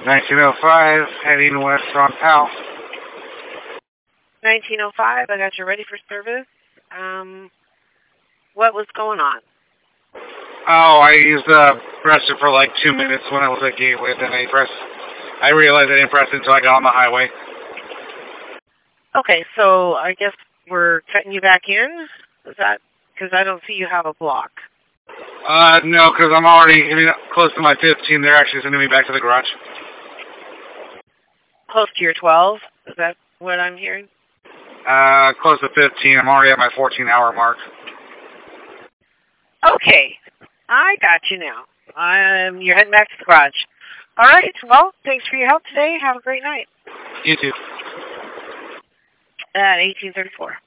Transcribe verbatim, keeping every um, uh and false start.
nineteen oh five, heading west on Powell. nineteen oh five, I got you ready for service. Um, what was going on? Oh, I used the presser for like two minutes when I was at Gateway, then I pressed, I realized I didn't press it until I got on the highway. Okay, so I guess we're cutting you back in? Is that, because I don't see you have a block. Uh, no, because I'm already I mean, close to my fifteen. They're actually sending me back to the garage. Close to your twelve? Is that what I'm hearing? Uh, close to fifteen. I'm already at my fourteen hour mark. Okay, I got you now. Um, you're heading back to the garage. All right, well, thanks for your help today. Have a great night. You too. At eighteen thirty-four.